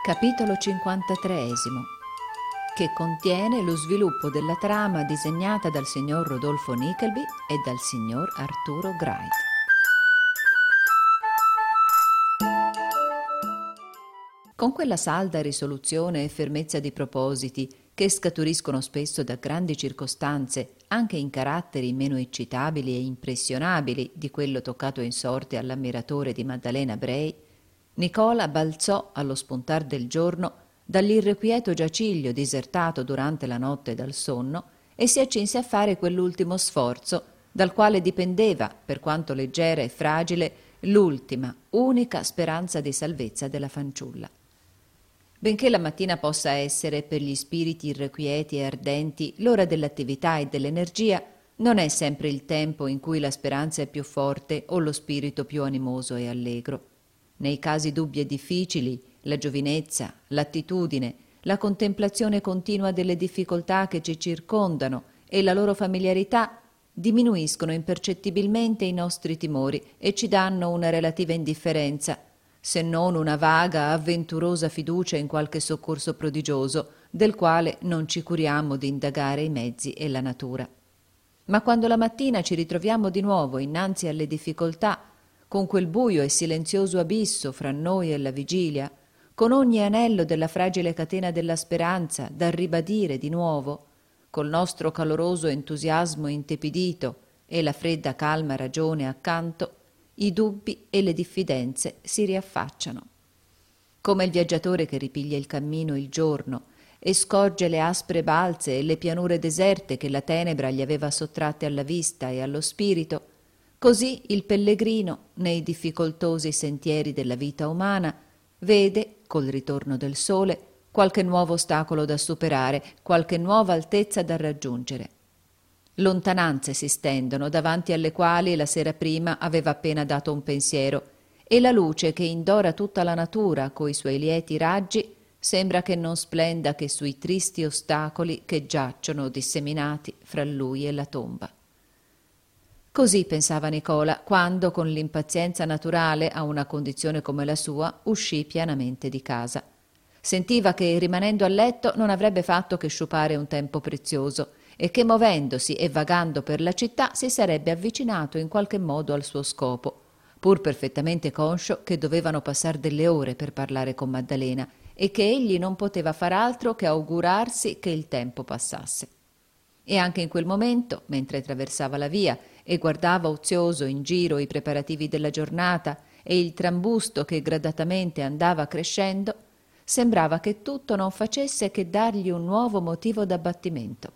Capitolo 53, che contiene lo sviluppo della trama disegnata dal signor Rodolfo Nickleby e dal signor Arturo Wright. Con quella salda risoluzione e fermezza di propositi che scaturiscono spesso da grandi circostanze, anche in caratteri meno eccitabili e impressionabili di quello toccato in sorte all'ammiratore di Maddalena Bray, Nicola balzò allo spuntar del giorno dall'irrequieto giaciglio disertato durante la notte dal sonno e si accinse a fare quell'ultimo sforzo dal quale dipendeva, per quanto leggera e fragile, l'ultima, unica speranza di salvezza della fanciulla. Benché la mattina possa essere, per gli spiriti irrequieti e ardenti, l'ora dell'attività e dell'energia, non è sempre il tempo in cui la speranza è più forte o lo spirito più animoso e allegro. Nei casi dubbi e difficili, la giovinezza, l'attitudine, la contemplazione continua delle difficoltà che ci circondano e la loro familiarità diminuiscono impercettibilmente i nostri timori e ci danno una relativa indifferenza, se non una vaga, avventurosa fiducia in qualche soccorso prodigioso, del quale non ci curiamo di indagare i mezzi e la natura. Ma quando la mattina ci ritroviamo di nuovo innanzi alle difficoltà, con quel buio e silenzioso abisso fra noi e la vigilia, con ogni anello della fragile catena della speranza da ribadire di nuovo, col nostro caloroso entusiasmo intepidito e la fredda calma ragione accanto, i dubbi e le diffidenze si riaffacciano. Come il viaggiatore che ripiglia il cammino il giorno e scorge le aspre balze e le pianure deserte che la tenebra gli aveva sottratte alla vista e allo spirito, così il pellegrino, nei difficoltosi sentieri della vita umana, vede, col ritorno del sole, qualche nuovo ostacolo da superare, qualche nuova altezza da raggiungere. Lontananze si stendono davanti alle quali la sera prima aveva appena dato un pensiero, e la luce che indora tutta la natura coi suoi lieti raggi sembra che non splenda che sui tristi ostacoli che giacciono disseminati fra lui e la tomba. Così pensava Nicola quando, con l'impazienza naturale a una condizione come la sua, uscì pianamente di casa. Sentiva che, rimanendo a letto, non avrebbe fatto che sciupare un tempo prezioso e che, movendosi e vagando per la città, si sarebbe avvicinato in qualche modo al suo scopo, pur perfettamente conscio che dovevano passare delle ore per parlare con Maddalena e che egli non poteva far altro che augurarsi che il tempo passasse. E anche in quel momento, mentre attraversava la via e guardava ozioso in giro i preparativi della giornata e il trambusto che gradatamente andava crescendo, sembrava che tutto non facesse che dargli un nuovo motivo d'abbattimento.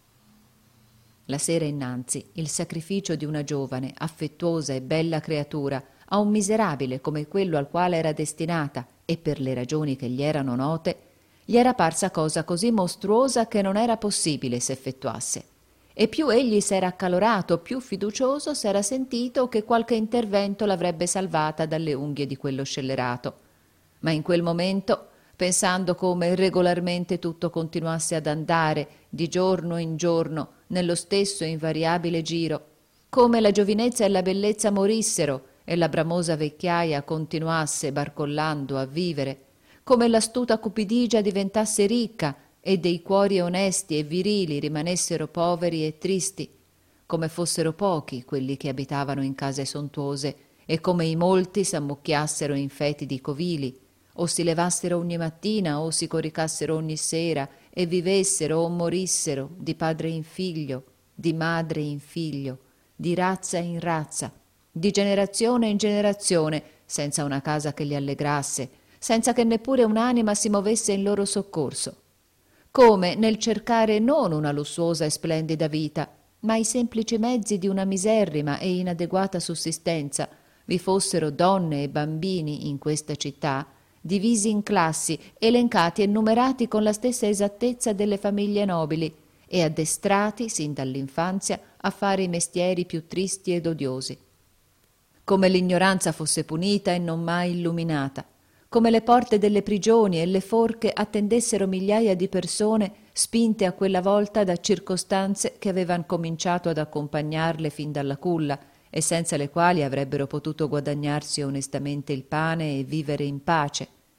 La sera innanzi, il sacrificio di una giovane, affettuosa e bella creatura a un miserabile come quello al quale era destinata e per le ragioni che gli erano note, gli era parsa cosa così mostruosa che non era possibile s'effettuasse. E più egli s'era accalorato, più fiducioso s'era sentito che qualche intervento l'avrebbe salvata dalle unghie di quello scellerato. Ma in quel momento, pensando come regolarmente tutto continuasse ad andare di giorno in giorno nello stesso invariabile giro, come la giovinezza e la bellezza morissero e la bramosa vecchiaia continuasse barcollando a vivere, come l'astuta cupidigia diventasse ricca e dei cuori onesti e virili rimanessero poveri e tristi, come fossero pochi quelli che abitavano in case sontuose e come i molti s'ammucchiassero in fetidi covili, o si levassero ogni mattina o si coricassero ogni sera e vivessero o morissero di padre in figlio, di madre in figlio, di razza in razza, di generazione in generazione, senza una casa che li allegrasse, senza che neppure un'anima si movesse in loro soccorso, come nel cercare non una lussuosa e splendida vita, ma i semplici mezzi di una miserrima e inadeguata sussistenza, vi fossero donne e bambini in questa città, divisi in classi, elencati e numerati con la stessa esattezza delle famiglie nobili e addestrati sin dall'infanzia a fare i mestieri più tristi ed odiosi. Come l'ignoranza fosse punita e non mai illuminata, come le porte delle prigioni e le forche attendessero migliaia di persone spinte a quella volta da circostanze che avevan cominciato ad accompagnarle fin dalla culla e senza le quali avrebbero potuto guadagnarsi onestamente il pane e vivere in pace,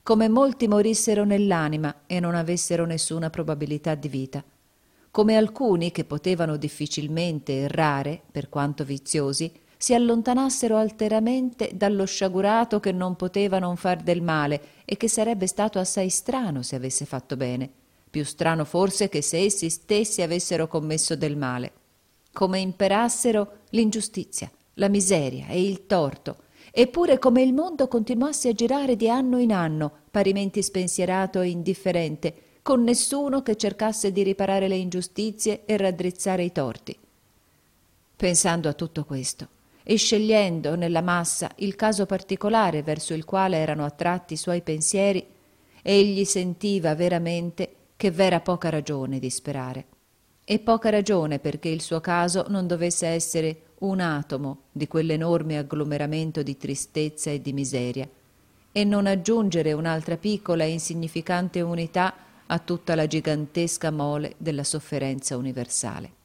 come molti morissero nell'anima e non avessero nessuna probabilità di vita, come alcuni che potevano difficilmente errare, per quanto viziosi, si allontanassero alteramente dallo sciagurato che non poteva non far del male e che sarebbe stato assai strano se avesse fatto bene, più strano forse che se essi stessi avessero commesso del male, come imperassero l'ingiustizia, la miseria e il torto, eppure come il mondo continuasse a girare di anno in anno, parimenti spensierato e indifferente, con nessuno che cercasse di riparare le ingiustizie e raddrizzare i torti. Pensando a tutto questo e scegliendo nella massa il caso particolare verso il quale erano attratti i suoi pensieri, egli sentiva veramente che v'era poca ragione di sperare, e poca ragione perché il suo caso non dovesse essere un atomo di quell'enorme agglomeramento di tristezza e di miseria, e non aggiungere un'altra piccola e insignificante unità a tutta la gigantesca mole della sofferenza universale.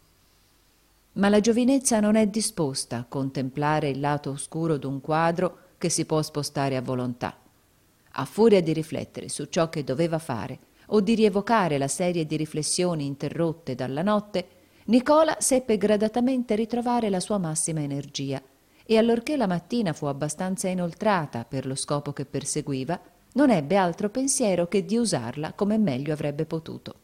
Ma la giovinezza non è disposta a contemplare il lato oscuro d'un quadro che si può spostare a volontà. A furia di riflettere su ciò che doveva fare o di rievocare la serie di riflessioni interrotte dalla notte, Nicola seppe gradatamente ritrovare la sua massima energia e allorché la mattina fu abbastanza inoltrata per lo scopo che perseguiva, non ebbe altro pensiero che di usarla come meglio avrebbe potuto.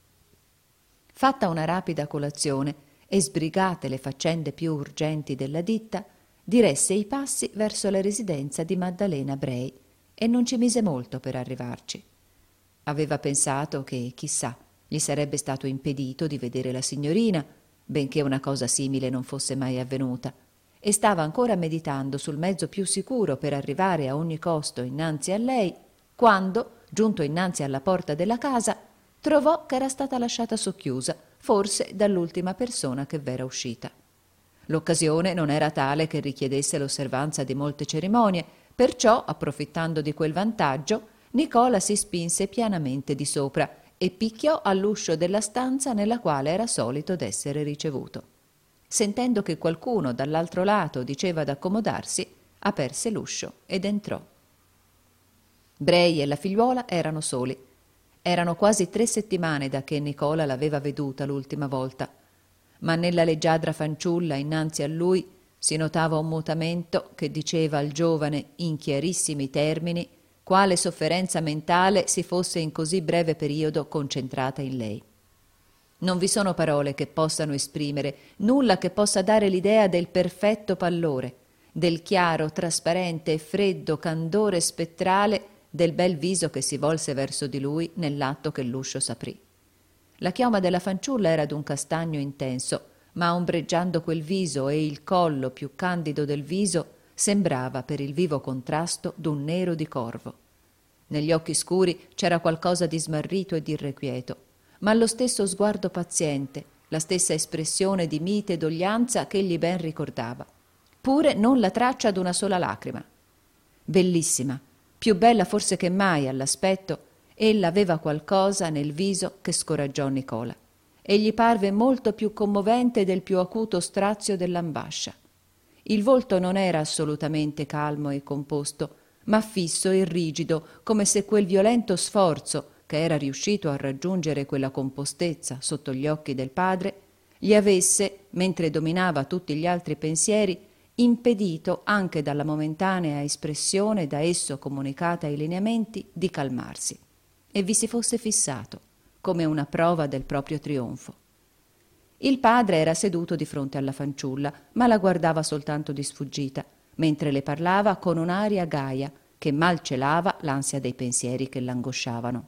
Fatta una rapida colazione e sbrigate le faccende più urgenti della ditta, diresse i passi verso la residenza di Maddalena Brei e non ci mise molto per arrivarci. Aveva pensato che, chissà, gli sarebbe stato impedito di vedere la signorina, benché una cosa simile non fosse mai avvenuta, e stava ancora meditando sul mezzo più sicuro per arrivare a ogni costo innanzi a lei, quando, giunto innanzi alla porta della casa, trovò che era stata lasciata socchiusa, forse dall'ultima persona che v'era uscita. L'occasione non era tale che richiedesse l'osservanza di molte cerimonie, perciò, approfittando di quel vantaggio, Nicola si spinse pianamente di sopra e picchiò all'uscio della stanza nella quale era solito d'essere ricevuto. Sentendo che qualcuno dall'altro lato diceva d'accomodarsi, aperse l'uscio ed entrò. Brei e la figliuola erano soli. Erano quasi 3 settimane da che Nicola l'aveva veduta l'ultima volta, ma nella leggiadra fanciulla innanzi a lui si notava un mutamento che diceva al giovane in chiarissimi termini quale sofferenza mentale si fosse in così breve periodo concentrata in lei. Non vi sono parole che possano esprimere, nulla che possa dare l'idea del perfetto pallore, del chiaro, trasparente e freddo candore spettrale del bel viso che si volse verso di lui nell'atto che l'uscio s'aprì. La chioma della fanciulla era d'un castagno intenso, ma ombreggiando quel viso e il collo più candido del viso sembrava per il vivo contrasto d'un nero di corvo. Negli occhi scuri c'era qualcosa di smarrito e di irrequieto, ma lo stesso sguardo paziente, la stessa espressione di mite doglianza che egli ben ricordava. Pure non la traccia d'una sola lacrima. Bellissima, più bella forse che mai all'aspetto, ella aveva qualcosa nel viso che scoraggiò Nicola e gli parve molto più commovente del più acuto strazio dell'ambascia. Il volto non era assolutamente calmo e composto, ma fisso e rigido, come se quel violento sforzo, che era riuscito a raggiungere quella compostezza sotto gli occhi del padre, gli avesse, mentre dominava tutti gli altri pensieri, impedito anche dalla momentanea espressione da esso comunicata ai lineamenti di calmarsi, e vi si fosse fissato, come una prova del proprio trionfo. Il padre era seduto di fronte alla fanciulla, ma la guardava soltanto di sfuggita, mentre le parlava con un'aria gaia che mal celava l'ansia dei pensieri che l'angosciavano.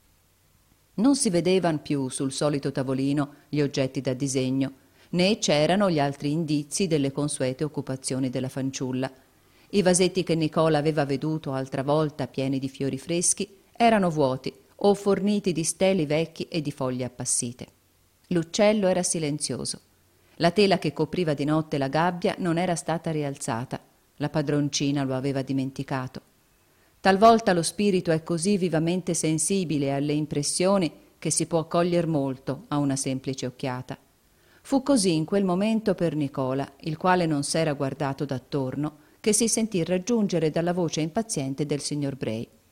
Non si vedevan più sul solito tavolino gli oggetti da disegno, né c'erano gli altri indizi delle consuete occupazioni della fanciulla. I vasetti che Nicola aveva veduto altra volta pieni di fiori freschi erano vuoti o forniti di steli vecchi e di foglie appassite. L'uccello era silenzioso. La tela che copriva di notte la gabbia non era stata rialzata. La padroncina lo aveva dimenticato. Talvolta lo spirito è così vivamente sensibile alle impressioni che si può coglier molto a una semplice occhiata. Fu così in quel momento per Nicola, il quale non s'era guardato d'attorno, che si sentì raggiungere dalla voce impaziente del signor Brei.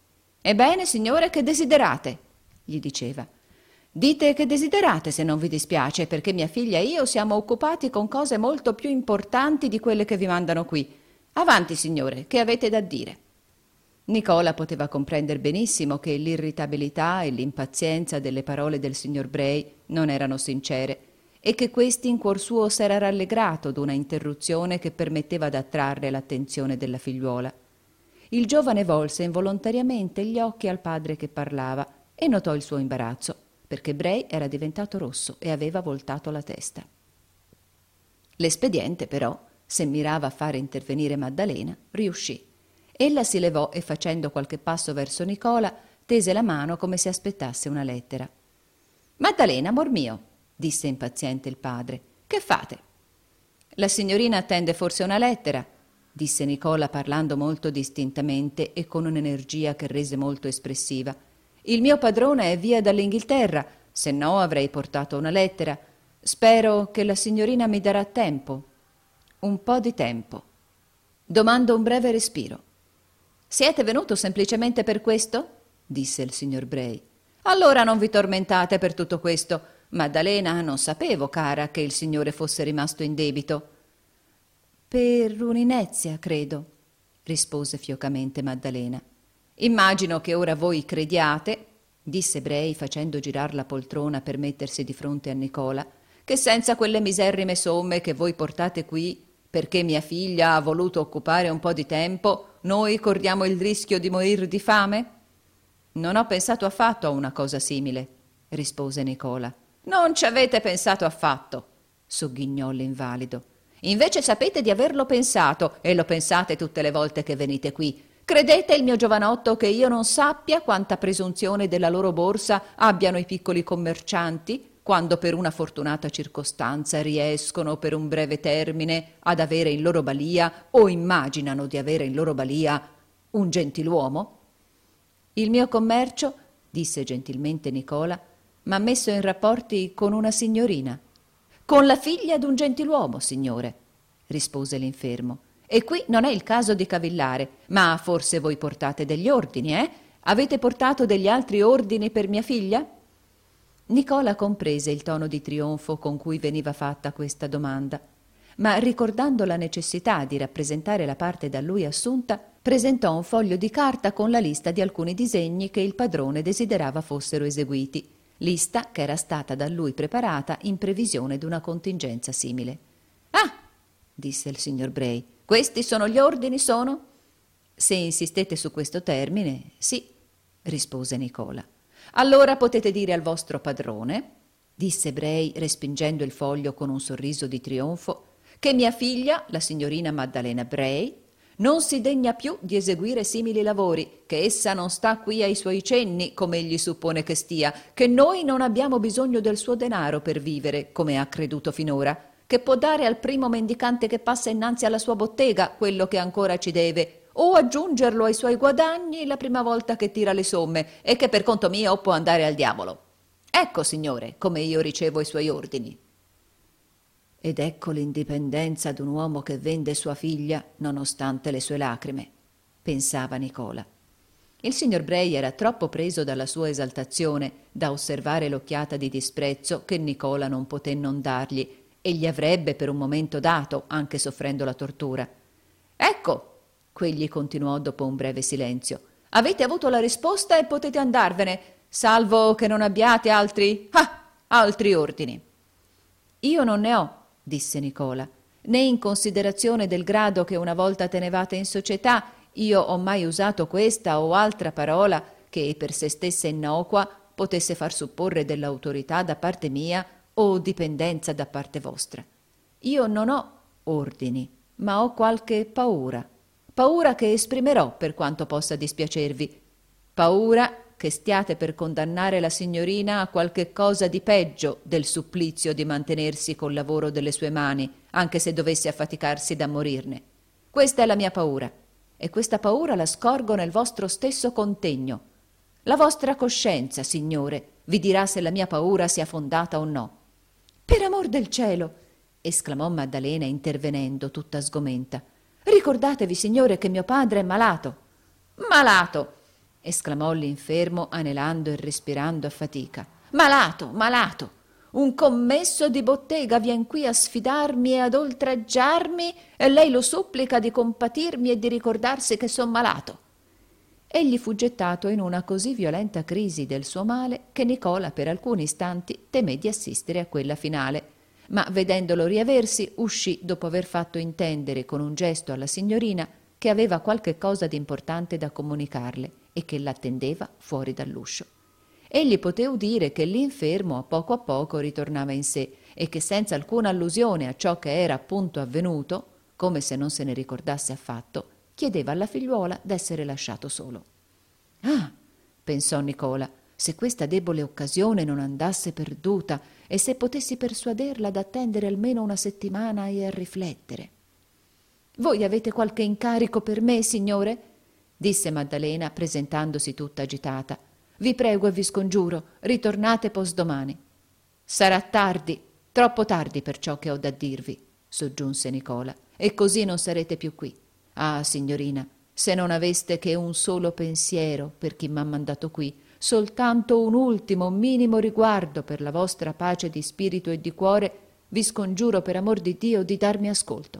Ebbene, signore, che desiderate? Gli diceva. Dite che desiderate, se non vi dispiace, perché mia figlia e io siamo occupati con cose molto più importanti di quelle che vi mandano qui. Avanti, signore, che avete da dire? Nicola poteva comprendere benissimo che l'irritabilità e l'impazienza delle parole del signor Bray non erano sincere e che questi in cuor suo s'era rallegrato d'una interruzione che permetteva d'attrarre l'attenzione della figliuola. Il giovane volse involontariamente gli occhi al padre che parlava e notò il suo imbarazzo, perché Bray era diventato rosso e aveva voltato la testa. L'espediente, però, se mirava a fare intervenire Maddalena, riuscì. Ella si levò e, facendo qualche passo verso Nicola, tese la mano come se aspettasse una lettera. «Maddalena, amor mio», disse impaziente il padre, «che fate?» «La signorina attende forse una lettera», disse Nicola parlando molto distintamente e con un'energia che rese molto espressiva. «Il mio padrone è via dall'Inghilterra, se no avrei portato una lettera. Spero che la signorina mi darà tempo. Un po' di tempo. Domando un breve respiro». «Siete venuto semplicemente per questo?» disse il signor Bray. «Allora non vi tormentate per tutto questo. Maddalena, non sapevo, cara, che il signore fosse rimasto in debito». «Per un'inezia, credo», rispose fiocamente Maddalena. «Immagino che ora voi crediate», disse Bray facendo girar la poltrona per mettersi di fronte a Nicola, «che senza quelle miserrime somme che voi portate qui, perché mia figlia ha voluto occupare un po' di tempo, noi corriamo il rischio di morir di fame?» «Non ho pensato affatto a una cosa simile», rispose Nicola. «Non ci avete pensato affatto», sogghignò l'invalido. «Invece sapete di averlo pensato e lo pensate tutte le volte che venite qui. Credete, il mio giovanotto, che io non sappia quanta presunzione della loro borsa abbiano i piccoli commercianti, quando per una fortunata circostanza riescono per un breve termine ad avere in loro balia o immaginano di avere in loro balia un gentiluomo?» «Il mio commercio», disse gentilmente Nicola, «m'ha messo in rapporti con una signorina». «Con la figlia d'un gentiluomo, signore», rispose l'infermo. «E qui non è il caso di cavillare, ma forse voi portate degli ordini, eh? Avete portato degli altri ordini per mia figlia?» Nicola comprese il tono di trionfo con cui veniva fatta questa domanda, ma ricordando la necessità di rappresentare la parte da lui assunta, presentò un foglio di carta con la lista di alcuni disegni che il padrone desiderava fossero eseguiti, lista che era stata da lui preparata in previsione d'una contingenza simile. «Ah!» disse il signor Bray, «questi sono gli ordini, sono?» «Se insistete su questo termine, sì», rispose Nicola. «Allora potete dire al vostro padrone», disse Bray respingendo il foglio con un sorriso di trionfo, «che mia figlia, la signorina Maddalena Bray, non si degna più di eseguire simili lavori, che essa non sta qui ai suoi cenni, come egli suppone che stia, che noi non abbiamo bisogno del suo denaro per vivere, come ha creduto finora, che può dare al primo mendicante che passa innanzi alla sua bottega quello che ancora ci deve, o aggiungerlo ai suoi guadagni la prima volta che tira le somme, e che per conto mio può andare al diavolo. Ecco, signore, come io ricevo i suoi ordini». Ed ecco l'indipendenza d'un uomo che vende sua figlia nonostante le sue lacrime, pensava Nicola. Il signor Bray era troppo preso dalla sua esaltazione da osservare l'occhiata di disprezzo che Nicola non poté non dargli e gli avrebbe per un momento dato, anche soffrendo la tortura. «Ecco», quegli continuò dopo un breve silenzio, «avete avuto la risposta e potete andarvene, salvo che non abbiate altri ordini». «Io non ne ho», disse Nicola, «né in considerazione del grado che una volta tenevate in società io ho mai usato questa o altra parola che per se stessa innocua potesse far supporre dell'autorità da parte mia o dipendenza da parte vostra. Io non ho ordini, ma ho qualche paura che esprimerò per quanto possa dispiacervi, paura che stiate per condannare la signorina a qualche cosa di peggio del supplizio di mantenersi col lavoro delle sue mani, anche se dovesse affaticarsi da morirne. Questa è la mia paura, e questa paura la scorgo nel vostro stesso contegno. La vostra coscienza, signore, vi dirà se la mia paura sia fondata o no». «Per amor del cielo!» esclamò Maddalena intervenendo tutta sgomenta. «Ricordatevi, signore, che mio padre è malato». «Malato! esclamò l'infermo anelando e respirando a fatica. Malato, malato! Un commesso di bottega vien qui a sfidarmi e ad oltraggiarmi e lei lo supplica di compatirmi e di ricordarsi che son malato. Egli fu gettato in una così violenta crisi del suo male che Nicola per alcuni istanti temé di assistere a quella finale, ma vedendolo riaversi uscì dopo aver fatto intendere con un gesto alla signorina che aveva qualche cosa di importante da comunicarle e che l'attendeva fuori dall'uscio. Egli poté udire che l'infermo a poco ritornava in sé e che senza alcuna allusione a ciò che era appunto avvenuto, come se non se ne ricordasse affatto, chiedeva alla figliuola d'essere lasciato solo. Ah, pensò Nicola, se questa debole occasione non andasse perduta e se potessi persuaderla ad attendere almeno una settimana e a riflettere. Voi avete qualche incarico per me, signore? Disse Maddalena presentandosi tutta agitata. Vi prego e vi scongiuro, ritornate posdomani. Sarà tardi, troppo tardi per ciò che ho da dirvi, soggiunse Nicola, e così non sarete più qui. Ah, signorina, se non aveste che un solo pensiero per chi m'ha mandato qui, soltanto un ultimo minimo riguardo per la vostra pace di spirito e di cuore, vi scongiuro per amor di Dio di darmi ascolto.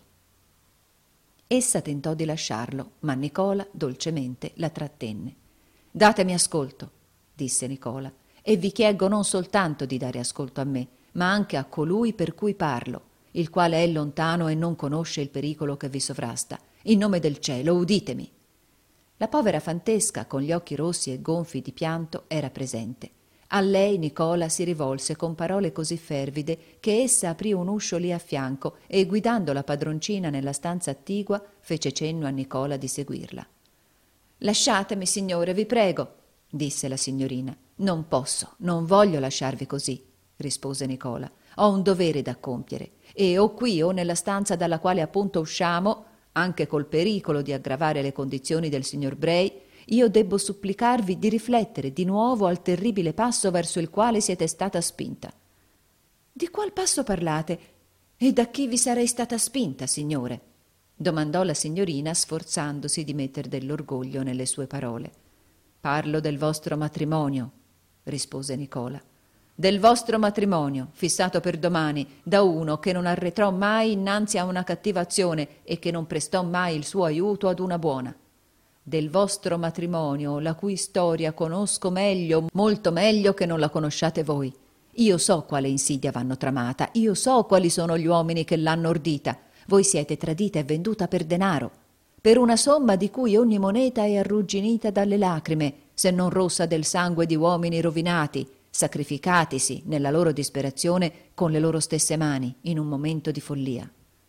Essa tentò di lasciarlo, ma Nicola dolcemente la trattenne. Datemi ascolto, disse Nicola, e vi chieggo non soltanto di dare ascolto a me, ma anche a colui per cui parlo, il quale è lontano e non conosce il pericolo che vi sovrasta. In nome del cielo, uditemi. La povera fantesca, con gli occhi rossi e gonfi di pianto, era presente. A lei Nicola si rivolse con parole così fervide che essa aprì un uscio lì a fianco e, guidando la padroncina nella stanza attigua, fece cenno a Nicola di seguirla. «Lasciatemi, signore, vi prego», disse la signorina. «Non posso, non voglio lasciarvi così», rispose Nicola. «Ho un dovere da compiere e o qui o nella stanza dalla quale appunto usciamo, anche col pericolo di aggravare le condizioni del signor Bray, io debbo supplicarvi di riflettere di nuovo al terribile passo verso il quale siete stata spinta». «Di qual passo parlate? E da chi vi sarei stata spinta, signore?» domandò la signorina sforzandosi di metter dell'orgoglio nelle sue parole. «Parlo del vostro matrimonio», rispose Nicola. «Del vostro matrimonio, fissato per domani, da uno che non arretrò mai innanzi a una cattiva azione e che non prestò mai il suo aiuto ad una buona. Del vostro matrimonio, la cui storia conosco meglio, molto meglio che non la conosciate voi. Io so quale insidia v'hanno tramata, io so quali sono gli uomini che l'hanno ordita. Voi siete tradita e venduta per denaro, per una somma di cui ogni moneta è arrugginita dalle lacrime, se non rossa del sangue di uomini rovinati, sacrificatisi nella loro disperazione con le loro stesse mani in un momento di follia.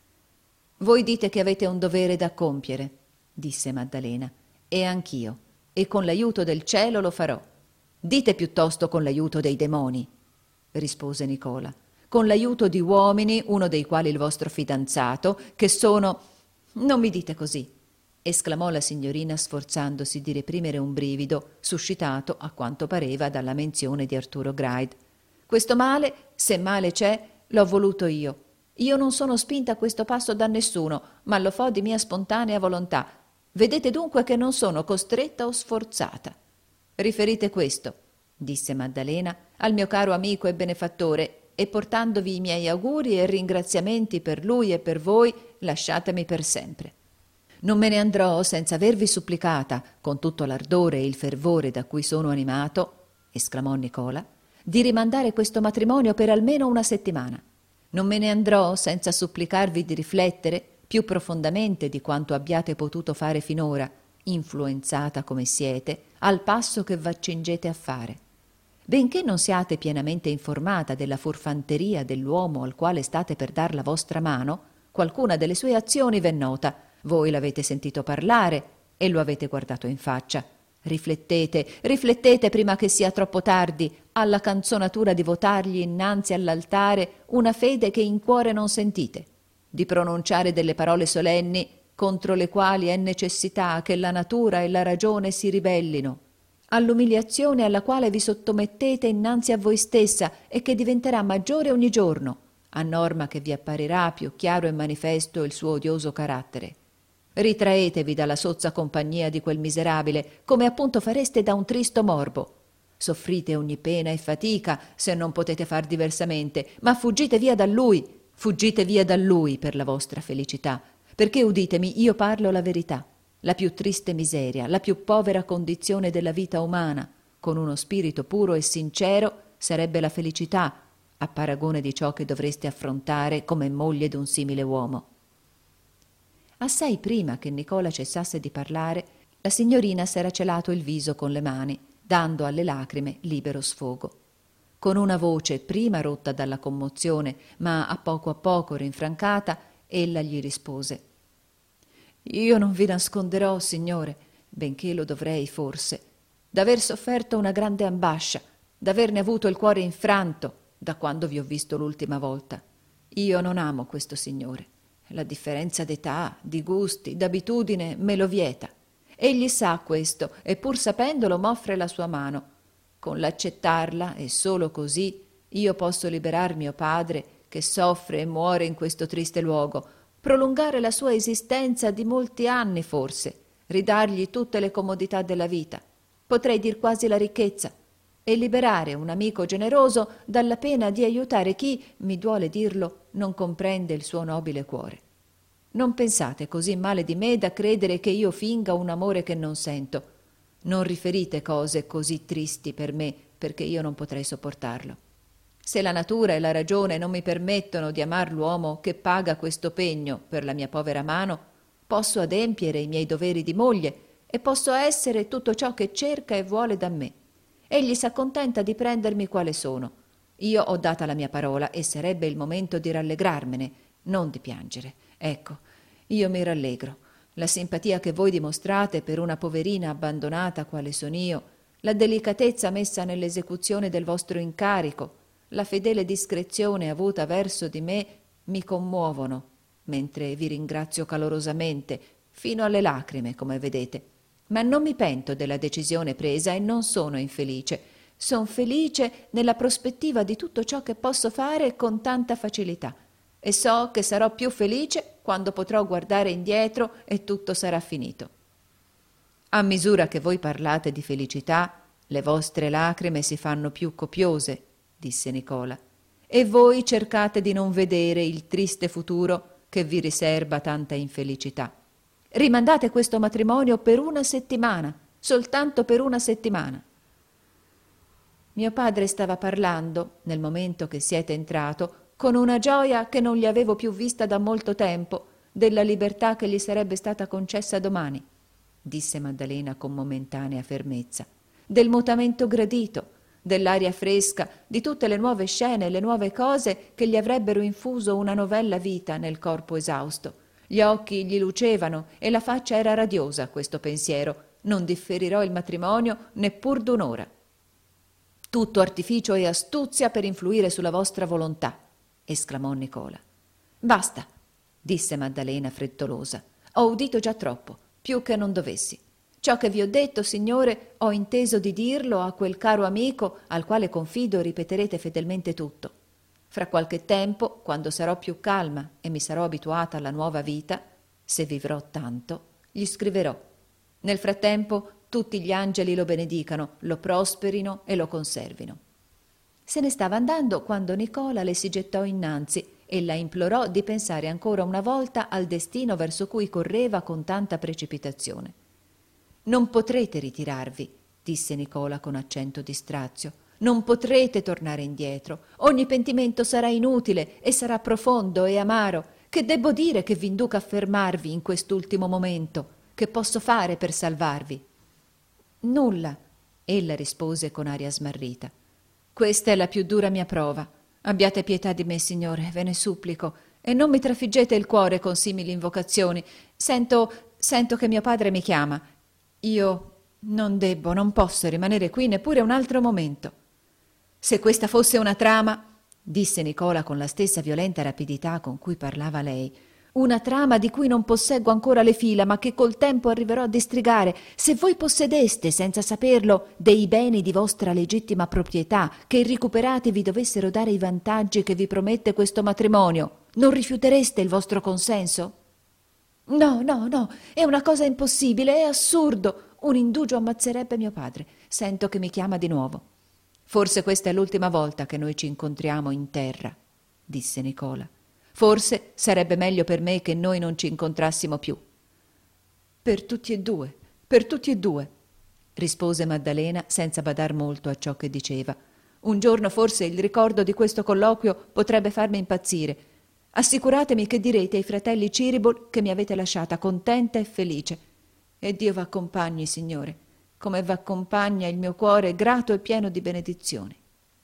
Voi dite che avete un dovere da compiere, disse Maddalena, e anch'io, e con l'aiuto del cielo lo farò. Dite piuttosto con l'aiuto dei demoni, rispose Nicola, con l'aiuto di uomini, uno dei quali il vostro fidanzato, che sono... Non mi dite così, esclamò la signorina sforzandosi di reprimere un brivido suscitato, a quanto pareva, dalla menzione di Arturo Gride. Questo male, se male c'è, l'ho voluto io. Io non sono spinta a questo passo da nessuno, ma lo fo di mia spontanea volontà. Vedete dunque che non sono costretta o sforzata. Riferite questo, disse Maddalena, al mio caro amico e benefattore, e portandovi i miei auguri e ringraziamenti per lui e per voi, lasciatemi per sempre. Non me ne andrò senza avervi supplicata, con tutto l'ardore e il fervore da cui sono animato, esclamò Nicola, di rimandare questo matrimonio per almeno una settimana. Non me ne andrò senza supplicarvi di riflettere più profondamente di quanto abbiate potuto fare finora, influenzata come siete, al passo che v'accingete a fare. Benché non siate pienamente informata della furfanteria dell'uomo al quale state per dar la vostra mano, qualcuna delle sue azioni v'è nota. Voi l'avete sentito parlare e lo avete guardato in faccia. Riflettete, riflettete prima che sia troppo tardi, alla canzonatura di votargli innanzi all'altare una fede che in cuore non sentite, di pronunciare delle parole solenni contro le quali è necessità che la natura e la ragione si ribellino, all'umiliazione alla quale vi sottomettete innanzi a voi stessa e che diventerà maggiore ogni giorno, a norma che vi apparirà più chiaro e manifesto il suo odioso carattere. Ritraetevi dalla sozza compagnia di quel miserabile, come appunto fareste da un tristo morbo. Soffrite ogni pena e fatica, se non potete far diversamente, ma fuggite via da lui per la vostra felicità, perché uditemi, io parlo la verità. La più triste miseria, la più povera condizione della vita umana, con uno spirito puro e sincero, sarebbe la felicità, a paragone di ciò che dovreste affrontare come moglie d'un simile uomo. Assai prima che Nicola cessasse di parlare, la signorina s'era celato il viso con le mani, dando alle lacrime libero sfogo. Con una voce prima rotta dalla commozione, ma a poco rinfrancata, ella gli rispose: «Io non vi nasconderò, signore, benché lo dovrei forse, d'aver sofferto una grande ambascia, d'averne avuto il cuore infranto da quando vi ho visto l'ultima volta. Io non amo questo signore. La differenza d'età, di gusti, d'abitudine me lo vieta. Egli sa questo e pur sapendolo m'offre la sua mano. Con l'accettarla, e solo così, io posso liberar mio padre, che soffre e muore in questo triste luogo, prolungare la sua esistenza di molti anni forse, ridargli tutte le comodità della vita, potrei dir quasi la ricchezza, e liberare un amico generoso dalla pena di aiutare chi, mi duole dirlo, non comprende il suo nobile cuore. Non pensate così male di me da credere che io finga un amore che non sento. Non riferite cose così tristi per me, perché io non potrei sopportarlo. Se la natura e la ragione non mi permettono di amar l'uomo che paga questo pegno per la mia povera mano, posso adempiere i miei doveri di moglie e posso essere tutto ciò che cerca e vuole da me. Egli s'accontenta di prendermi quale sono. Io ho data la mia parola e sarebbe il momento di rallegrarmene, non di piangere. Ecco, io mi rallegro. La simpatia che voi dimostrate per una poverina abbandonata quale son io, la delicatezza messa nell'esecuzione del vostro incarico, la fedele discrezione avuta verso di me mi commuovono, mentre vi ringrazio calorosamente, fino alle lacrime, come vedete. Ma non mi pento della decisione presa e non sono infelice. Son felice nella prospettiva di tutto ciò che posso fare con tanta facilità e so che sarò più felice quando potrò guardare indietro e tutto sarà finito. A misura che voi parlate di felicità, le vostre lacrime si fanno più copiose, disse Nicola, e voi cercate di non vedere il triste futuro che vi riserba tanta infelicità. Rimandate questo matrimonio per una settimana, soltanto per una settimana. Mio padre stava parlando, nel momento che siete entrato, con una gioia che non gli avevo più vista da molto tempo, della libertà che gli sarebbe stata concessa domani, disse Maddalena con momentanea fermezza, del mutamento gradito, dell'aria fresca, di tutte le nuove scene e le nuove cose che gli avrebbero infuso una novella vita nel corpo esausto. Gli occhi gli lucevano e la faccia era radiosa a questo pensiero. Non differirò il matrimonio neppur d'un'ora. Tutto artificio e astuzia per influire sulla vostra volontà, esclamò Nicola. Basta, disse Maddalena frettolosa. Ho udito già troppo, più che non dovessi. Ciò che vi ho detto, signore, ho inteso di dirlo a quel caro amico al quale confido ripeterete fedelmente tutto. Fra qualche tempo, quando sarò più calma e mi sarò abituata alla nuova vita, se vivrò tanto, gli scriverò. Nel frattempo tutti gli angeli lo benedicano, lo prosperino e lo conservino. Se ne stava andando quando Nicola le si gettò innanzi e la implorò di pensare ancora una volta al destino verso cui correva con tanta precipitazione. Non potrete ritirarvi, disse Nicola con accento di strazio. Non potrete tornare indietro. Ogni pentimento sarà inutile e sarà profondo e amaro. Che debbo dire che vi induca a fermarvi in quest'ultimo momento? Che posso fare per salvarvi? Nulla, ella rispose con aria smarrita. Questa è la più dura mia prova. Abbiate pietà di me, signore, ve ne supplico, e non mi trafiggete il cuore con simili invocazioni. Sento che mio padre mi chiama. Io non posso rimanere qui neppure un altro momento. Se questa fosse una trama, disse Nicola con la stessa violenta rapidità con cui parlava lei, una trama di cui non posseggo ancora le fila, ma che col tempo arriverò a distrigare, se voi possedeste, senza saperlo, dei beni di vostra legittima proprietà, che irrecuperati vi dovessero dare i vantaggi che vi promette questo matrimonio, non rifiutereste il vostro consenso? No, no, no, è una cosa impossibile, è assurdo. Un indugio ammazzerebbe mio padre. Sento che mi chiama di nuovo. Forse questa è l'ultima volta che noi ci incontriamo in terra, disse Nicola. Forse sarebbe meglio per me che noi non ci incontrassimo più. Per tutti e due, rispose Maddalena senza badar molto a ciò che diceva. Un giorno forse il ricordo di questo colloquio potrebbe farmi impazzire. Assicuratemi che direte ai fratelli Ciribol che mi avete lasciata contenta e felice. E Dio v'accompagni, Signore, come v'accompagna il mio cuore grato e pieno di benedizioni.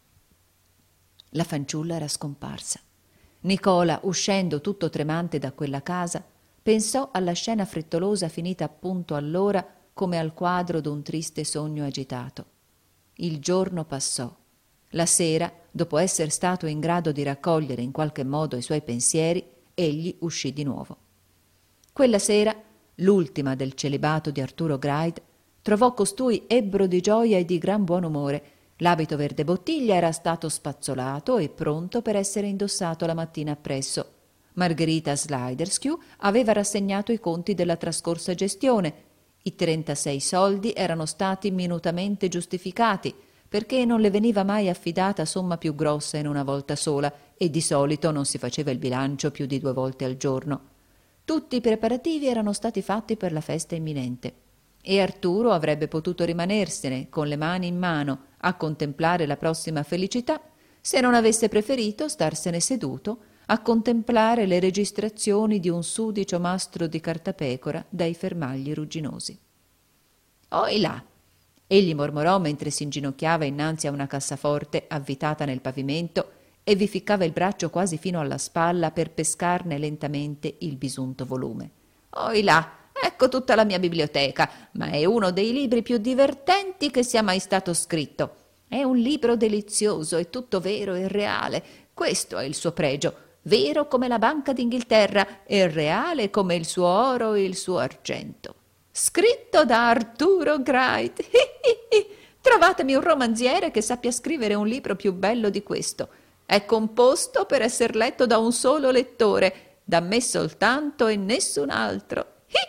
La fanciulla era scomparsa. Nicola, uscendo tutto tremante da quella casa, pensò alla scena frettolosa finita appunto allora come al quadro d'un triste sogno agitato. Il giorno passò. La sera, dopo essere stato in grado di raccogliere in qualche modo i suoi pensieri, egli uscì di nuovo. Quella sera, l'ultima del celibato di Arturo Gride, trovò costui ebbro di gioia e di gran buon umore. L'abito verde bottiglia era stato spazzolato e pronto per essere indossato la mattina appresso. Margherita Sliderskew aveva rassegnato i conti della trascorsa gestione. I 36 soldi erano stati minutamente giustificati, perché non le veniva mai affidata somma più grossa in una volta sola e di solito non si faceva il bilancio più di 2 volte al giorno. Tutti i preparativi erano stati fatti per la festa imminente e Arturo avrebbe potuto rimanersene con le mani in mano a contemplare la prossima felicità se non avesse preferito starsene seduto a contemplare le registrazioni di un sudicio mastro di cartapecora dai fermagli rugginosi. «Oi là!» egli mormorò mentre si inginocchiava innanzi a una cassaforte avvitata nel pavimento e vi ficcava il braccio quasi fino alla spalla per pescarne lentamente il bisunto volume. «Oi là! Ecco tutta la mia biblioteca, ma è uno dei libri più divertenti che sia mai stato scritto. È un libro delizioso, è tutto vero e reale. Questo è il suo pregio, vero come la Banca d'Inghilterra e reale come il suo oro e il suo argento. Scritto da Arturo Gride. Trovatemi un romanziere che sappia scrivere un libro più bello di questo. È composto per essere letto da un solo lettore, da me soltanto e nessun altro.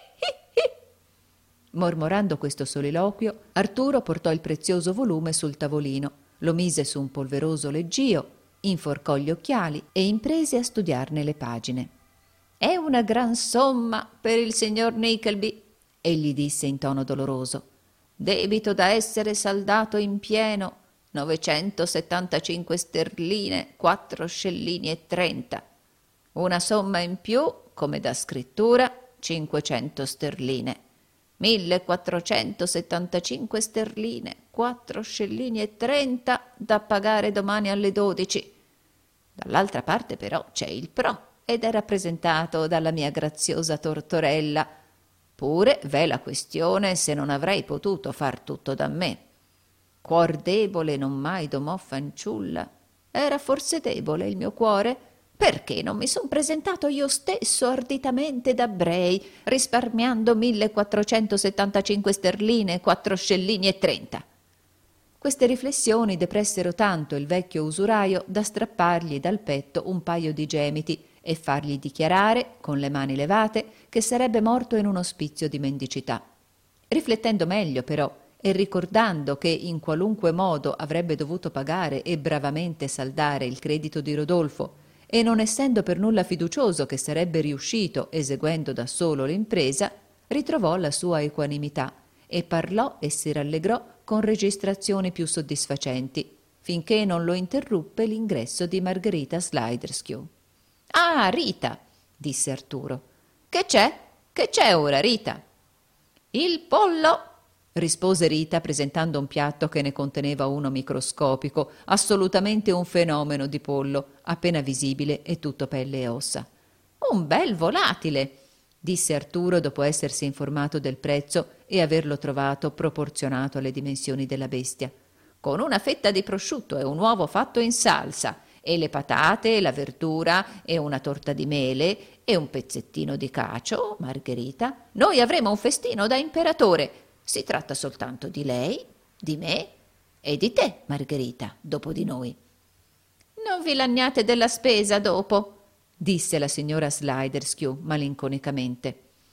Mormorando questo soliloquio, Arturo portò il prezioso volume sul tavolino, lo mise su un polveroso leggio, inforcò gli occhiali e imprese a studiarne le pagine. «È una gran somma per il signor Nickleby», egli disse in tono doloroso. «Debito da essere saldato in pieno, 975 sterline, 4 scellini e 30. Una somma in più, come da scrittura, 500 sterline. 1475 sterline, 4 scellini e 30 da pagare domani alle 12. Dall'altra parte però c'è il pro ed è rappresentato dalla mia graziosa Tortorella. Pure v'è la questione se non avrei potuto far tutto da me. Cuor debole non mai domò fanciulla. Era forse debole il mio cuore? Perché non mi son presentato io stesso arditamente da Bray, risparmiando 1475 sterline, 4 scellini e 30? Queste riflessioni depressero tanto il vecchio usuraio da strappargli dal petto un paio di gemiti e fargli dichiarare, con le mani levate, che sarebbe morto in un ospizio di mendicità. Riflettendo meglio, però, e ricordando che in qualunque modo avrebbe dovuto pagare e bravamente saldare il credito di Rodolfo, e non essendo per nulla fiducioso che sarebbe riuscito eseguendo da solo l'impresa, ritrovò la sua equanimità e parlò e si rallegrò con registrazioni più soddisfacenti, finché non lo interruppe l'ingresso di Margherita Sliderskew. «Ah, Rita!» disse Arturo. «Che c'è? Che c'è ora, Rita?» «Il pollo!» rispose Rita presentando un piatto che ne conteneva uno microscopico, assolutamente un fenomeno di pollo, appena visibile e tutto pelle e ossa. «Un bel volatile!» disse Arturo dopo essersi informato del prezzo e averlo trovato proporzionato alle dimensioni della bestia. «Con una fetta di prosciutto e un uovo fatto in salsa, e le patate, e la verdura, e una torta di mele, e un pezzettino di cacio, Margherita. Noi avremo un festino da imperatore. Si tratta soltanto di lei, di me e di te, Margherita, dopo di noi». «Non vi lagnate della spesa dopo», disse la signora Sliderskew malinconicamente.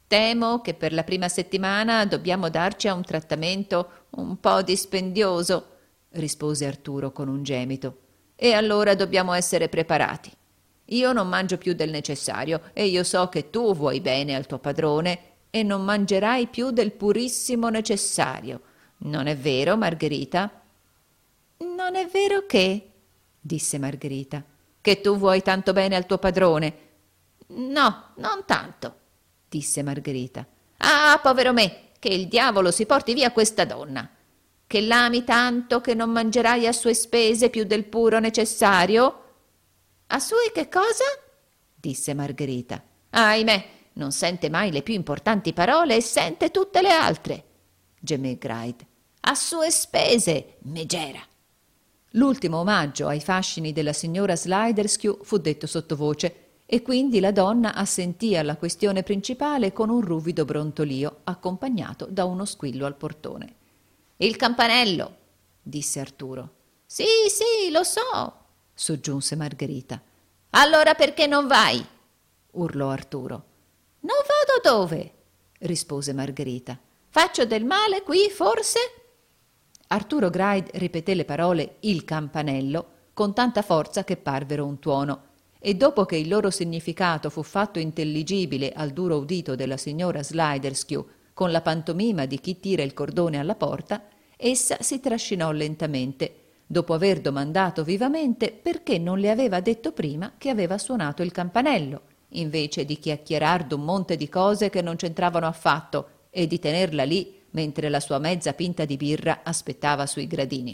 Temo che per la prima settimana dobbiamo darci a un trattamento un po' dispendioso, rispose Arturo con un gemito. E allora dobbiamo essere preparati. Io non mangio più del necessario e io so che tu vuoi bene al tuo padrone e non mangerai più del purissimo necessario. Non è vero, Margherita? Non è vero che, disse Margherita, che tu vuoi tanto bene al tuo padrone. No, non tanto, disse Margherita. Ah, povero me, che il diavolo si porti via questa donna. Che l'ami tanto che non mangerai a sue spese più del puro necessario? A sue che cosa? Disse Margherita. Ahimè, non sente mai le più importanti parole e sente tutte le altre, gemé Gride. A sue spese, megera. L'ultimo omaggio ai fascini della signora Sliderskew fu detto sottovoce e quindi la donna assentì alla questione principale con un ruvido brontolio accompagnato da uno squillo al portone. Il campanello, disse Arturo. Sì, sì, lo so, soggiunse Margherita. Allora perché non vai? Urlò Arturo. Non vado dove? Rispose Margherita. Faccio del male qui, forse? Arturo Gride ripeté le parole il campanello con tanta forza che parvero un tuono, e dopo che il loro significato fu fatto intelligibile al duro udito della signora Sliderskew con la pantomima di chi tira il cordone alla porta, essa si trascinò lentamente, dopo aver domandato vivamente perché non le aveva detto prima che aveva suonato il campanello, invece di chiacchierar d'un monte di cose che non c'entravano affatto e di tenerla lì mentre la sua mezza pinta di birra aspettava sui gradini.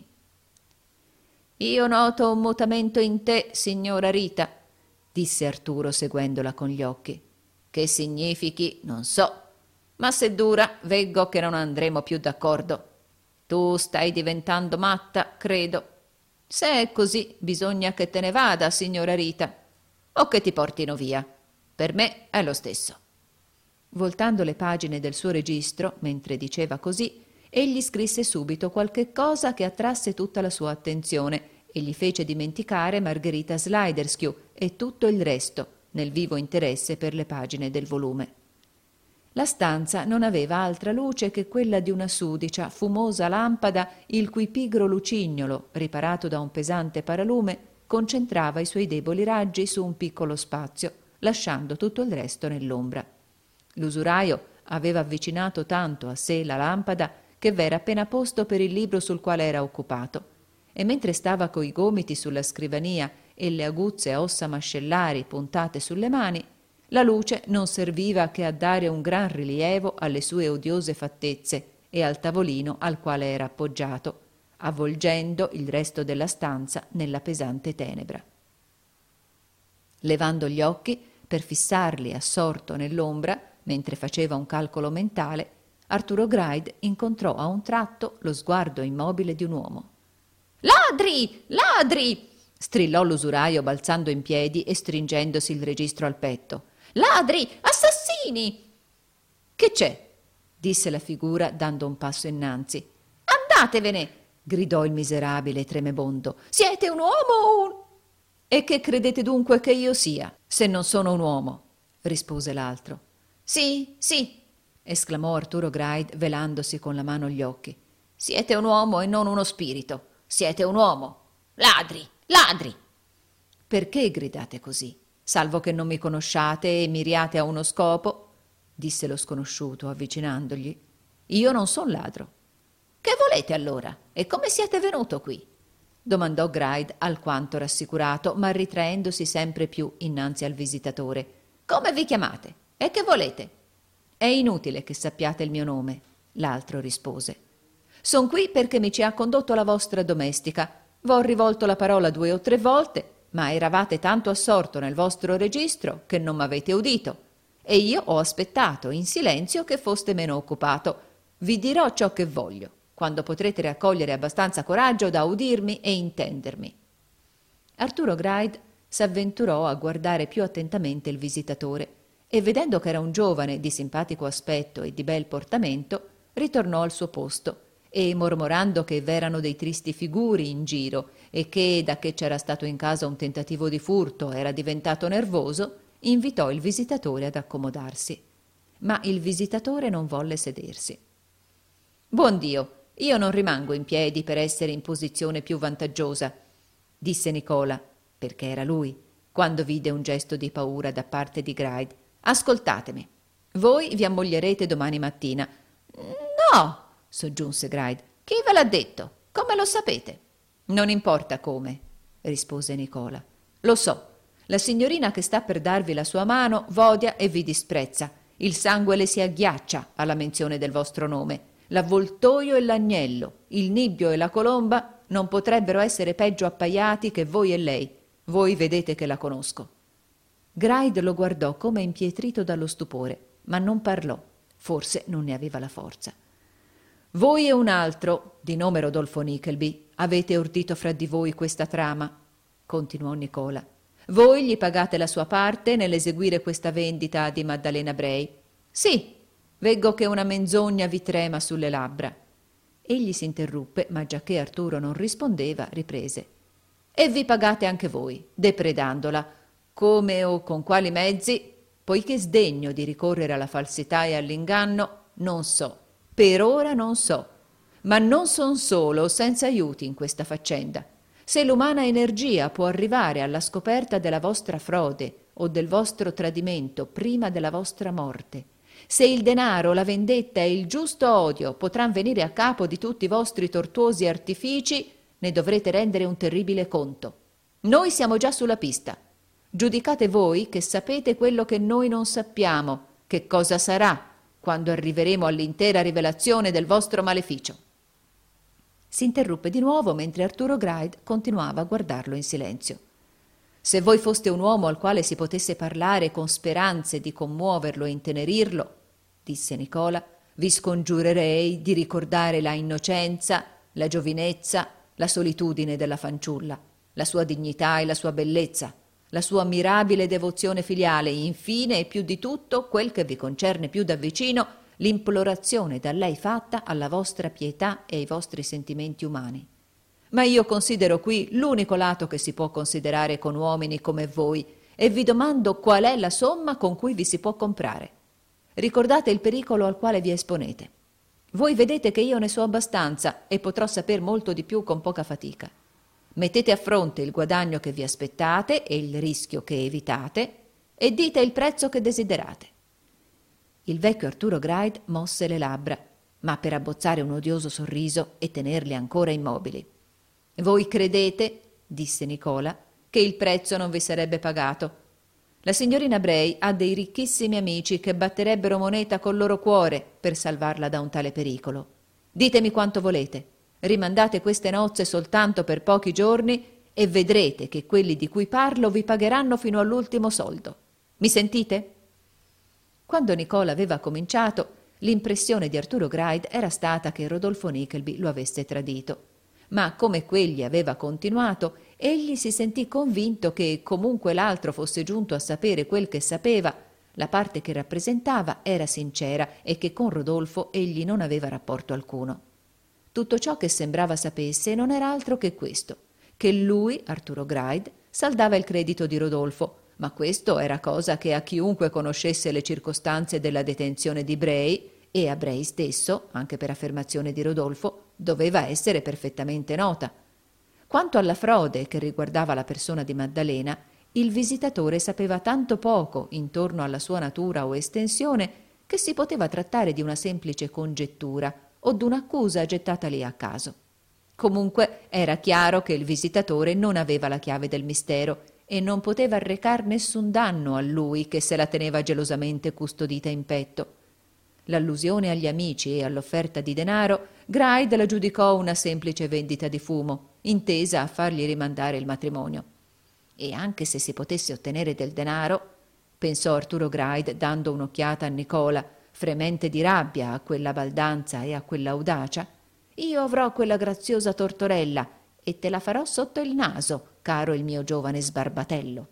Io noto un mutamento in te, signora Rita, disse Arturo seguendola con gli occhi. Che significhi non so, ma se dura veggo che non andremo più d'accordo. Tu stai diventando matta, credo. Se è così, bisogna che te ne vada, signora Rita, o che ti portino via. Per me è lo stesso. Voltando le pagine del suo registro, mentre diceva così, egli scrisse subito qualche cosa che attrasse tutta la sua attenzione e gli fece dimenticare Margherita Sliderskew e tutto il resto, nel vivo interesse per le pagine del volume. La stanza non aveva altra luce che quella di una sudicia, fumosa lampada, il cui pigro lucignolo, riparato da un pesante paralume, concentrava i suoi deboli raggi su un piccolo spazio, lasciando tutto il resto nell'ombra. L'usuraio aveva avvicinato tanto a sé la lampada che v'era appena posto per il libro sul quale era occupato, e mentre stava coi gomiti sulla scrivania e le aguzze ossa mascellari puntate sulle mani, la luce non serviva che a dare un gran rilievo alle sue odiose fattezze e al tavolino al quale era appoggiato, avvolgendo il resto della stanza nella pesante tenebra. Levando gli occhi per fissarli assorto nell'ombra, mentre faceva un calcolo mentale, Arturo Gride incontrò a un tratto lo sguardo immobile di un uomo. «Ladri! Ladri!» strillò l'usuraio balzando in piedi e stringendosi il registro al petto. «Ladri! Assassini!» «Che c'è?» disse la figura dando un passo innanzi. «Andatevene!» gridò il miserabile tremebondo. «Siete un uomo o un...» «E che credete dunque che io sia, se non sono un uomo?» rispose l'altro. «Sì, sì!» esclamò Arturo Gride velandosi con la mano gli occhi. «Siete un uomo e non uno spirito. Siete un uomo. Ladri! Ladri!» «Perché gridate così? Salvo che non mi conosciate e miriate a uno scopo?» disse lo sconosciuto avvicinandogli. «Io non son ladro». «Che volete allora? E come siete venuto qui?» domandò Gride alquanto rassicurato, ma ritraendosi sempre più innanzi al visitatore. «Come vi chiamate? E che volete?» «È inutile che sappiate il mio nome», l'altro rispose. «Son qui perché mi ci ha condotto la vostra domestica. V'ho rivolto la parola 2 o 3 volte, ma eravate tanto assorto nel vostro registro che non m'avete udito. E io ho aspettato in silenzio che foste meno occupato. Vi dirò ciò che voglio, quando potrete raccogliere abbastanza coraggio da udirmi e intendermi». Arturo Gride s'avventurò a guardare più attentamente il visitatore e, vedendo che era un giovane di simpatico aspetto e di bel portamento, ritornò al suo posto e, mormorando che v'erano dei tristi figuri in giro e che, da che c'era stato in casa un tentativo di furto, era diventato nervoso, invitò il visitatore ad accomodarsi. ma il visitatore non volle sedersi. «Buon Dio, io non rimango in piedi per essere in posizione più vantaggiosa», disse Nicola, perché era lui, quando vide un gesto di paura da parte di Gride. «Ascoltatemi. Voi vi ammoglierete domani mattina». «No», soggiunse Gride. «Chi ve l'ha detto? Come lo sapete?» «Non importa come», rispose Nicola. «Lo so. La signorina che sta per darvi la sua mano vodia e vi disprezza. Il sangue le si agghiaccia alla menzione del vostro nome. L'avvoltoio e l'agnello, il nibbio e la colomba non potrebbero essere peggio appaiati che voi e lei. Voi vedete che la conosco». Gride lo guardò come impietrito dallo stupore, ma non parlò. Forse non ne aveva la forza. «Voi e un altro, di nome Rodolfo Nickleby, avete ordito fra di voi questa trama», continuò Nicola. «Voi gli pagate la sua parte nell'eseguire questa vendita di Maddalena Bray. Sì, veggo che una menzogna vi trema sulle labbra». Egli si interruppe, ma giacché Arturo non rispondeva, riprese. «E vi pagate anche voi, depredandola. Come o con quali mezzi? Poiché sdegno di ricorrere alla falsità e all'inganno, non so. Per ora non so. Ma non son solo, senza aiuti in questa faccenda. Se l'umana energia può arrivare alla scoperta della vostra frode o del vostro tradimento prima della vostra morte, se il denaro, la vendetta e il giusto odio potranno venire a capo di tutti i vostri tortuosi artifici, ne dovrete rendere un terribile conto. Noi siamo già sulla pista. Giudicate voi che sapete quello che noi non sappiamo, che cosa sarà quando arriveremo all'intera rivelazione del vostro maleficio». Si interruppe di nuovo mentre Arturo Gride continuava a guardarlo in silenzio. «Se voi foste un uomo al quale si potesse parlare con speranze di commuoverlo e intenerirlo», disse Nicola, «vi scongiurerei di ricordare la innocenza, la giovinezza, la solitudine della fanciulla, la sua dignità e la sua bellezza, la sua ammirabile devozione filiale, infine e più di tutto, quel che vi concerne più da vicino, l'implorazione da lei fatta alla vostra pietà e ai vostri sentimenti umani. Ma io considero qui l'unico lato che si può considerare con uomini come voi e vi domando qual è la somma con cui vi si può comprare. Ricordate il pericolo al quale vi esponete. Voi vedete che io ne so abbastanza e potrò saper molto di più con poca fatica. Mettete a fronte il guadagno che vi aspettate e il rischio che evitate e dite il prezzo che desiderate». Il vecchio Arturo Gride mosse le labbra, ma per abbozzare un odioso sorriso e tenerle ancora immobili. «Voi credete», disse Nicola, «che il prezzo non vi sarebbe pagato. La signorina Bray ha dei ricchissimi amici che batterebbero moneta col loro cuore per salvarla da un tale pericolo. Ditemi quanto volete. Rimandate queste nozze soltanto per pochi giorni e vedrete che quelli di cui parlo vi pagheranno fino all'ultimo soldo. Mi sentite?» Quando Nicola aveva cominciato, l'impressione di Arturo Gride era stata che Rodolfo Nickleby lo avesse tradito. Ma come quegli aveva continuato, egli si sentì convinto che, comunque l'altro fosse giunto a sapere quel che sapeva, la parte che rappresentava era sincera e che con Rodolfo egli non aveva rapporto alcuno. Tutto ciò che sembrava sapesse non era altro che questo, che lui, Arturo Gride, saldava il credito di Rodolfo, ma questo era cosa che a chiunque conoscesse le circostanze della detenzione di Bray, e a Bray stesso, anche per affermazione di Rodolfo, doveva essere perfettamente nota. Quanto alla frode che riguardava la persona di Maddalena, il visitatore sapeva tanto poco intorno alla sua natura o estensione che si poteva trattare di una semplice congettura o d'un'accusa gettata lì a caso. Comunque era chiaro che il visitatore non aveva la chiave del mistero e non poteva arrecar nessun danno a lui che se la teneva gelosamente custodita in petto. L'allusione agli amici e all'offerta di denaro Gride la giudicò una semplice vendita di fumo, intesa a fargli rimandare il matrimonio. E anche se si potesse ottenere del denaro, pensò Arturo Gride dando un'occhiata a Nicola, fremente di rabbia a quella baldanza e a quell'audacia, io avrò quella graziosa tortorella e te la farò sotto il naso, caro il mio giovane sbarbatello.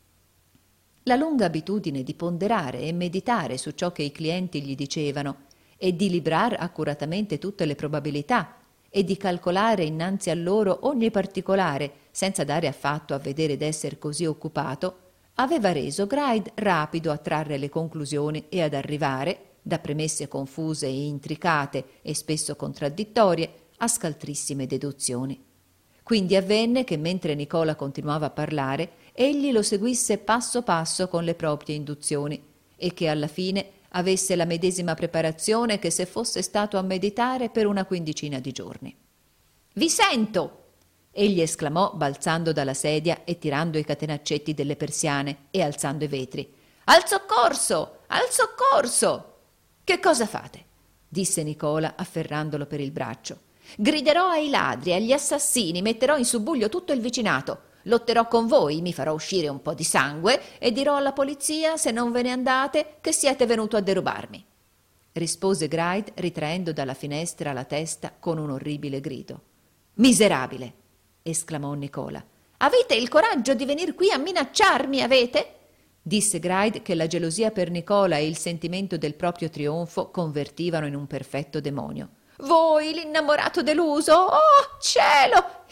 La lunga abitudine di ponderare e meditare su ciò che i clienti gli dicevano e di librar accuratamente tutte le probabilità e di calcolare innanzi a loro ogni particolare senza dare affatto a vedere d'esser così occupato, aveva reso Gride rapido a trarre le conclusioni e ad arrivare, da premesse confuse e intricate e spesso contraddittorie, a scaltrissime deduzioni. Quindi avvenne che mentre Nicola continuava a parlare, egli lo seguisse passo passo con le proprie induzioni e che alla fine avesse la medesima preparazione che se fosse stato a meditare per una quindicina di giorni. «Vi sento!» egli esclamò balzando dalla sedia e tirando i catenaccetti delle persiane e alzando i vetri. «Al soccorso! Al soccorso!» «Che cosa fate?» disse Nicola afferrandolo per il braccio. «Griderò ai ladri, agli assassini, metterò in subbuglio tutto il vicinato. Lotterò con voi, mi farò uscire un po' di sangue e dirò alla polizia, se non ve ne andate, che siete venuto a derubarmi», rispose Gride ritraendo dalla finestra la testa con un orribile grido. «Miserabile!» esclamò Nicola. «Avete il coraggio di venir qui a minacciarmi, avete?» disse Gride, che la gelosia per Nicola e il sentimento del proprio trionfo convertivano in un perfetto demonio. «Voi, l'innamorato deluso? Oh, cielo!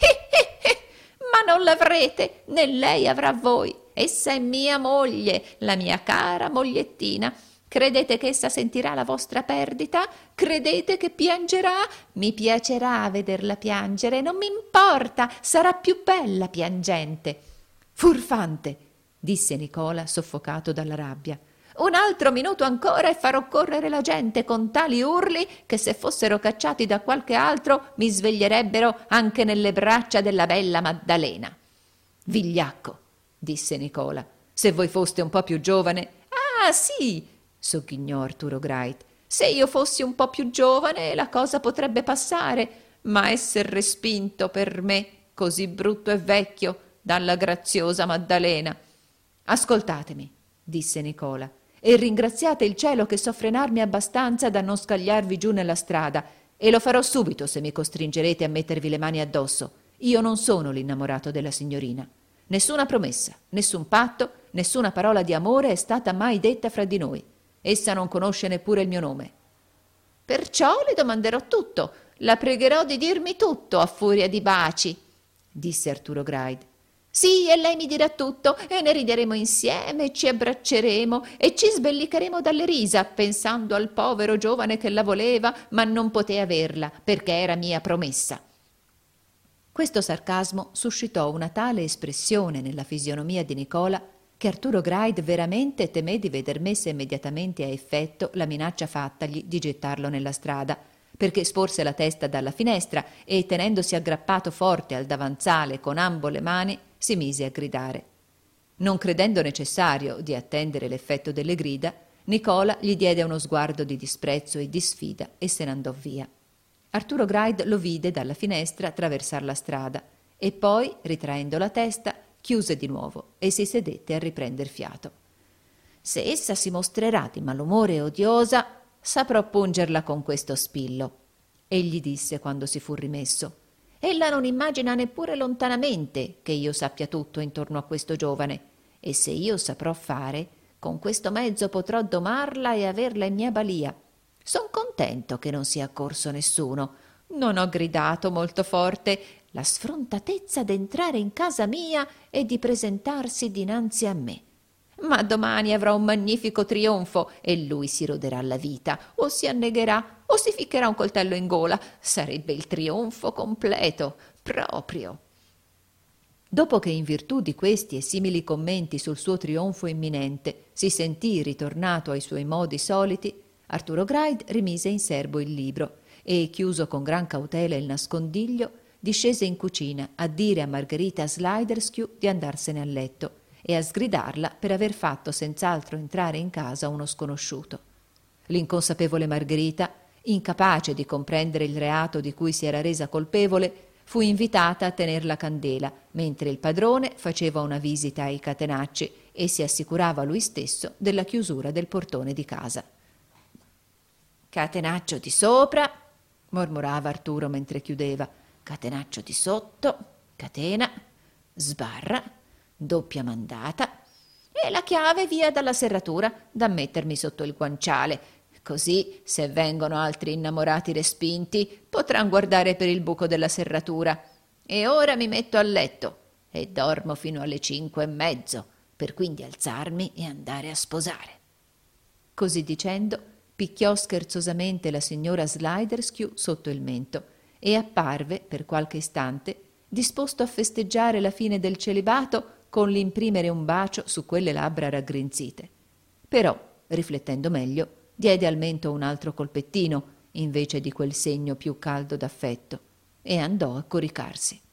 Ma non l'avrete, né lei avrà voi. Essa è mia moglie, la mia cara mogliettina. Credete che essa sentirà la vostra perdita? Credete che piangerà? Mi piacerà vederla piangere, non mi importa, sarà più bella piangente». «Furfante!» disse Nicola, soffocato dalla rabbia. «Un altro minuto ancora e farò correre la gente con tali urli che se fossero cacciati da qualche altro mi sveglierebbero anche nelle braccia della bella Maddalena». «Vigliacco!» disse Nicola. «Se voi foste un po' più giovane...» «Ah, sì!» sogghignò Arturo Gride. «Se io fossi un po' più giovane la cosa potrebbe passare, ma esser respinto per me, così brutto e vecchio, dalla graziosa Maddalena...» «Ascoltatemi», disse Nicola, «e ringraziate il cielo che so frenarmi abbastanza da non scagliarvi giù nella strada, e lo farò subito se mi costringerete a mettervi le mani addosso. Io non sono l'innamorato della signorina. Nessuna promessa, nessun patto, nessuna parola di amore è stata mai detta fra di noi. Essa non conosce neppure il mio nome». «Perciò le domanderò tutto, la pregherò di dirmi tutto a furia di baci», disse Arturo Gride. «Sì, e lei mi dirà tutto, e ne rideremo insieme, e ci abbracceremo, e ci sbellicheremo dalle risa, pensando al povero giovane che la voleva, ma non poté averla, perché era mia promessa». Questo sarcasmo suscitò una tale espressione nella fisionomia di Nicola che Arturo Gride veramente temé di veder messa immediatamente a effetto la minaccia fattagli di gettarlo nella strada, perché sporse la testa dalla finestra e, tenendosi aggrappato forte al davanzale con ambo le mani, si mise a gridare. Non credendo necessario di attendere l'effetto delle grida, Nicola gli diede uno sguardo di disprezzo e di sfida e se n'andò via. Arturo Gride lo vide dalla finestra attraversar la strada e poi, ritraendo la testa, chiuse di nuovo e si sedette a riprender fiato. «Se essa si mostrerà di malumore e odiosa, saprò pungerla con questo spillo», egli disse quando si fu rimesso. «Ella non immagina neppure lontanamente che io sappia tutto intorno a questo giovane, e se io saprò fare, con questo mezzo potrò domarla e averla in mia balia. Son contento che non sia accorso nessuno. Non ho gridato molto forte la sfrontatezza d'entrare in casa mia e di presentarsi dinanzi a me. Ma domani avrò un magnifico trionfo e lui si roderà la vita, o si annegherà, o si ficcherà un coltello in gola. Sarebbe il trionfo completo, proprio». Dopo che in virtù di questi e simili commenti sul suo trionfo imminente si sentì ritornato ai suoi modi soliti, Arturo Gride rimise in serbo il libro e, chiuso con gran cautela il nascondiglio, discese in cucina a dire a Margherita Sliderskew di andarsene a letto e a sgridarla per aver fatto senz'altro entrare in casa uno sconosciuto. L'inconsapevole Margherita, incapace di comprendere il reato di cui si era resa colpevole, fu invitata a tener la candela, mentre il padrone faceva una visita ai catenacci e si assicurava lui stesso della chiusura del portone di casa. «Catenaccio di sopra», mormorava Arturo mentre chiudeva, «catenaccio di sotto, catena, sbarra, doppia mandata e la chiave via dalla serratura da mettermi sotto il guanciale, così se vengono altri innamorati respinti potran guardare per il buco della serratura. E ora mi metto a letto e dormo fino alle 5:30, per quindi alzarmi e andare a sposare. Così dicendo, picchiò scherzosamente la signora Sliderskew sotto il mento e apparve, per qualche istante, disposto a festeggiare la fine del celibato con l'imprimere un bacio su quelle labbra raggrinzite. Però, riflettendo meglio, diede al mento un altro colpettino, invece di quel segno più caldo d'affetto, e andò a coricarsi.